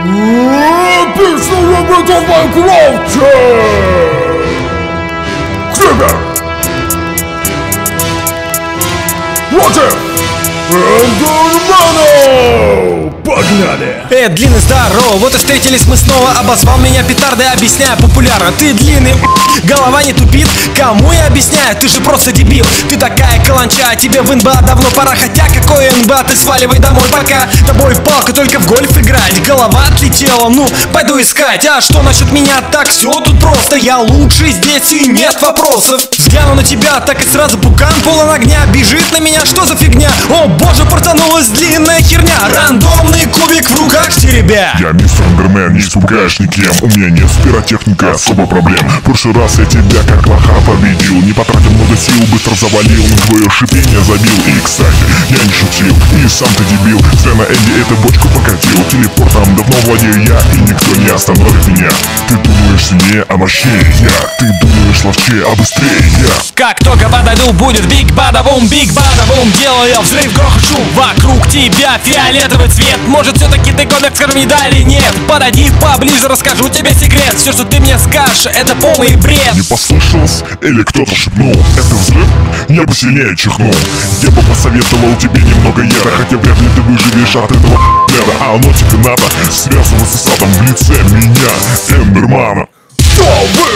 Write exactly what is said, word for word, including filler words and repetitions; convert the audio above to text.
Песня любит в Майнкрафте! Кривер! Против! Эндермена! Погнали! Эй, длинный, здорово, вот и встретились мы снова. Обозвал меня петардой, объясняю популярно. Ты длинный, голова не тупит. Кому я объясняю, ты же просто дебил. Ты такая каланча, тебе в эн бэ а давно пора. Хотя какой эн бэ а, ты сваливай домой пока. Тобой в палку только в гольф играть. Голова отлетела, ну, пойду искать. А что насчет меня, так все тут просто. Я лучший здесь и нет вопросов. Взгляну на тебя, так и сразу пукан полон огня. Бежит на меня, что за фигня? О боже, портанулась длинная херня. Рандомный кубик в руках теребя. Я мистер Эндермен, не испугаешь никем. У меня нет пиротехника, особо проблем. В прошлый раз я тебя как лоха победил. Не потратил много сил, быстро завалил. На твое шипение забил. И, кстати, я не шутил. И сам ты дебил. Зря на Энди эту бочку покатил. Телепортом давно владею я, и никто не остановит меня. Ты думаешь сильнее, а мощнее я. Ты думаешь ловчее, а быстрее я. Как только подойду, будет биг бада-бум, биг бада-бум. Делаю взрыв, грохот, шум. Вокруг тебя фиолетовый цвет. Может, все-таки ты комик, скажем, не да или нет? Подойди поближе, расскажу тебе секрет. Все, что ты мне скажешь, это полный бред. Не послышалось? Или кто-то шепнул? Это взрыв? Я бы сильнее чихнул. Я бы посоветовал тебе немного яда. Хотя вряд ли ты выживешь от этого яда. А оно тебе надо связываться с адом в лице меня, Эндермана. Что вы?